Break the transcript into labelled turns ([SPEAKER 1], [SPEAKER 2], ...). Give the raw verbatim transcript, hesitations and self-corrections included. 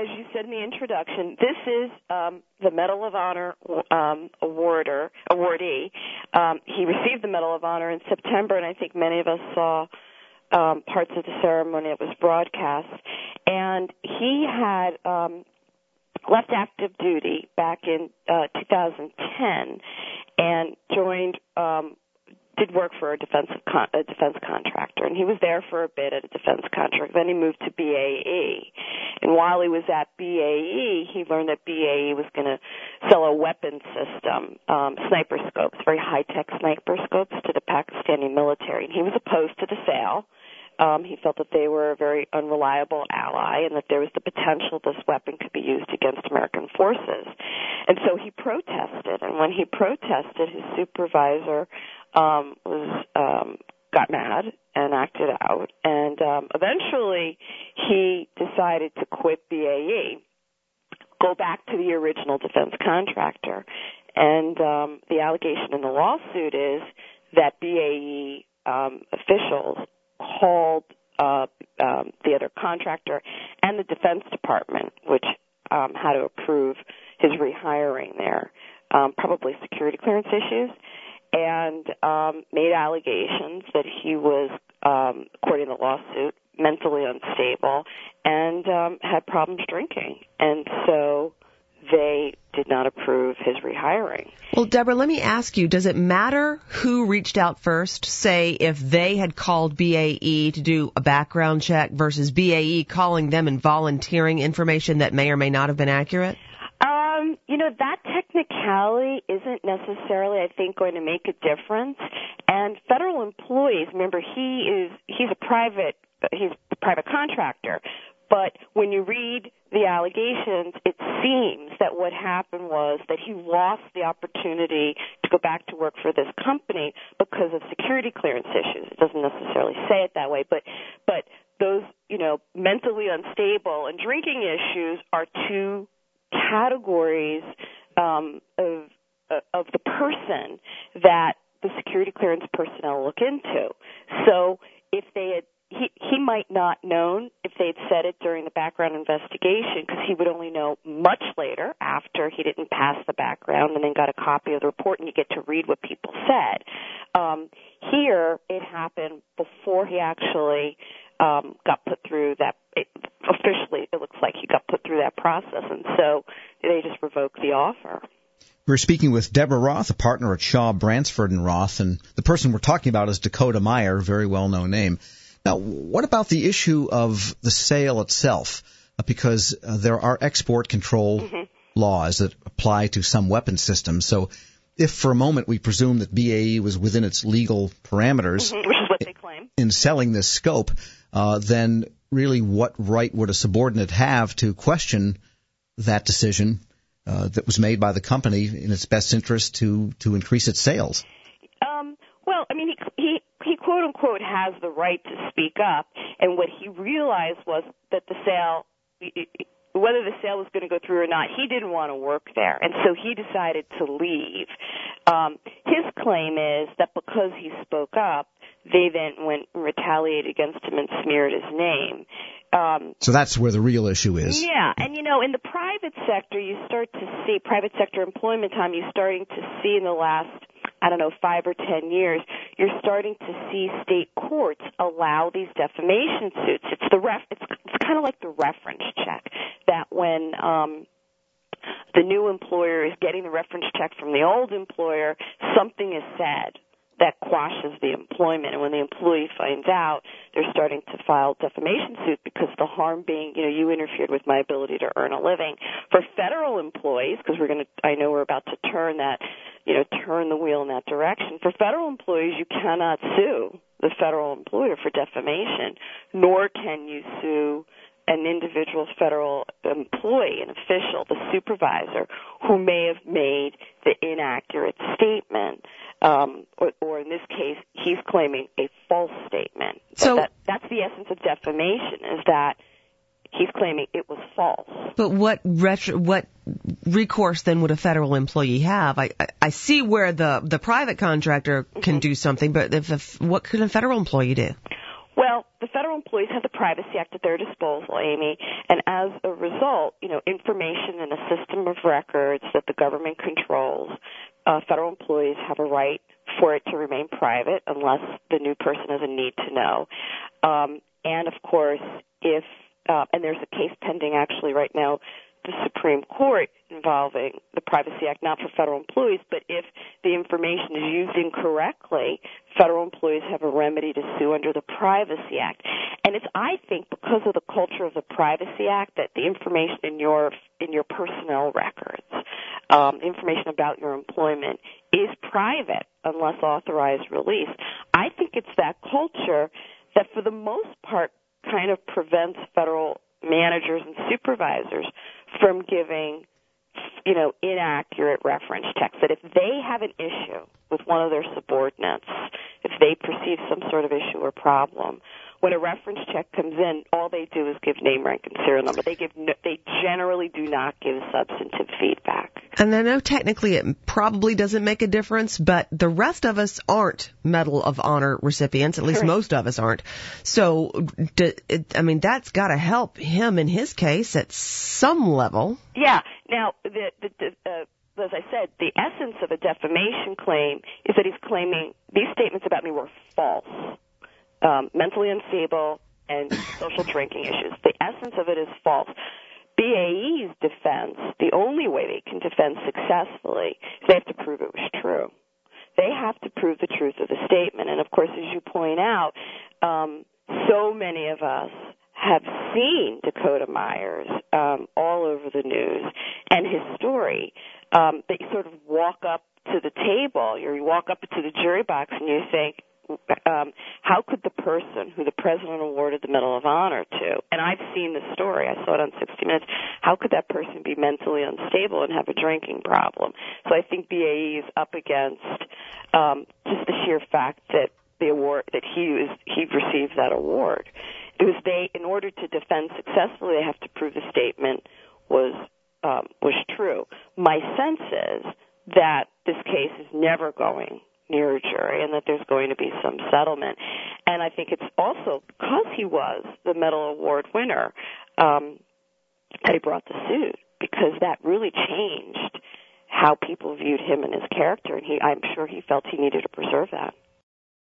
[SPEAKER 1] as you said in the introduction, this is um, the Medal of Honor um, awarder, awardee. Um, he received the Medal of Honor in September, and I think many of us saw um, parts of the ceremony. It was broadcast. And he had um, left active duty back in uh, two thousand ten and joined um did work for a defense con- a defense contractor, and he was there for a bit at a defense contractor. Then he moved to B A E, and while he was at B A E, he learned that B A E was going to sell a weapon system, um, sniper scopes, very high-tech sniper scopes, to the Pakistani military, and he was opposed to the sale. Um, he felt that they were a very unreliable ally and that there was the potential this weapon could be used against American forces. And so he protested, and when he protested, his supervisor um, was um, got mad and acted out, and um, eventually he decided to quit B A E, go back to the original defense contractor. And um, the allegation in the lawsuit is that B A E um, officials called uh, um, the other contractor and the Defense Department, which um, had to approve his rehiring there, um, probably security clearance issues, and um, made allegations that he was, um, according to the lawsuit, mentally unstable and um, had problems drinking. And so they did not approve his rehiring.
[SPEAKER 2] Well, Deborah, let me ask you, does it matter who reached out first? Say if they had called B A E to do a background check versus B A E calling them and volunteering information that may or may not have been accurate?
[SPEAKER 1] Um, you know, that technicality isn't necessarily, I think, going to make a difference. And federal employees, remember, he is he's a private he's a private contractor. But when you read the allegations, it seems that what happened was that he lost the opportunity to go back to work for this company because of security clearance issues. It doesn't necessarily say it that way, but but those, you know, mentally unstable and drinking issues are two categories um, of of the person that the security clearance personnel look into. So if they had He, he might not known if they'd said it during the background investigation, because he would only know much later after he didn't pass the background and then got a copy of the report, and you get to read what people said. Um, here, it happened before he actually um, got put through that. It, officially, it looks like he got put through that process, and so they just revoked the offer.
[SPEAKER 3] We're speaking with Deborah Roth, a partner at Shaw, Bransford and Roth, and the person we're talking about is Dakota Meyer, a very well-known name. Now, what about the issue of the sale itself? Uh, because uh, there are export control mm-hmm. laws that apply to some weapon systems. So if for a moment we presume that B A E was within its legal parameters
[SPEAKER 1] mm-hmm. which is what they claim.
[SPEAKER 3] in selling this scope, uh, then really what right would a subordinate have to question that decision uh, that was made by the company in its best interest to, to increase its sales?
[SPEAKER 1] Um, well, I mean, he, he he quote-unquote has the right to speak up, and what he realized was that the sale, whether the sale was going to go through or not, he didn't want to work there, and so he decided to leave. Um, his claim is that because he spoke up, they then went and retaliated against him and smeared his name. Um,
[SPEAKER 3] so that's where the real issue is.
[SPEAKER 1] Yeah, and you know, in the private sector, you start to see, private sector employment time, you're starting to see in the last, I don't know, five or ten years, you're starting to see state courts allow these defamation suits. It's the ref, it's, it's kind of like the reference check, that when um, the new employer is getting the reference check from the old employer, something is said that quashes the employment. And when the employee finds out, they're starting to file defamation suit because the harm being, you know, you interfered with my ability to earn a living. For federal employees, because we're going to, I know we're about to turn that, you know, turn the wheel in that direction. For federal employees, you cannot sue the federal employer for defamation, nor can you sue an individual federal employee, an official, the supervisor, who may have made the inaccurate statement, um, or, or in this case, he's claiming a false statement.
[SPEAKER 2] So
[SPEAKER 1] that, that's the essence of defamation, is that he's claiming it was false.
[SPEAKER 2] But what retro, what recourse then would a federal employee have? I, I, I see where the, the private contractor can mm-hmm. do something, but if, if, what could a federal employee do?
[SPEAKER 1] Well, the federal employees have the Privacy Act at their disposal, Amy, and as a result, you know, information in a system of records that the government controls, uh, federal employees have a right for it to remain private unless the new person has a need to know. Um, and, of course, if uh, and there's a case pending actually right now, the Supreme Court involving the Privacy Act, not for federal employees, but if the information is used incorrectly, federal employees have a remedy to sue under the Privacy Act. And it's, I think, because of the culture of the Privacy Act that the information in your in your personnel records, um, information about your employment, is private unless authorized release. I think it's that culture that, for the most part, kind of prevents federal managers and supervisors from giving, you know, inaccurate reference checks. That if they have an issue with one of their subordinates, if they perceive some sort of issue or problem, when a reference check comes in, all they do is give name, rank, and serial number. They give, no, they generally do not give substantive feedback.
[SPEAKER 2] And I know technically it probably doesn't make a difference, but the rest of us aren't Medal of Honor recipients. At least
[SPEAKER 1] Correct.
[SPEAKER 2] Most of us aren't. So, do, it, I mean, that's got to help him in his case at some level.
[SPEAKER 1] Yeah. Now, the, the, the uh, as I said, the essence of a defamation claim is that he's claiming these statements about me were false. Um, mentally unstable, and social drinking issues. The essence of it is false. B A E's defense, the only way they can defend successfully, is they have to prove it was true. They have to prove the truth of the statement. And, of course, as you point out, um, so many of us have seen Dakota Myers um, all over the news and his story. Um, that you sort of walk up to the table, or you walk up to the jury box and you think, Um, how could the person who the president awarded the Medal of Honor to, and I've seen the story, I saw it on sixty minutes, how could that person be mentally unstable and have a drinking problem? So I think B A E is up against um, just the sheer fact that the award, that he was, he received that award. It was they, in order to defend successfully, they have to prove the statement was um, was true. My sense is that this case is never going near a jury, and that there's going to be some settlement. And I think it's also because he was the Medal Award winner um, that he brought the suit, because that really changed how people viewed him and his character, and he, I'm sure he felt he needed to preserve that.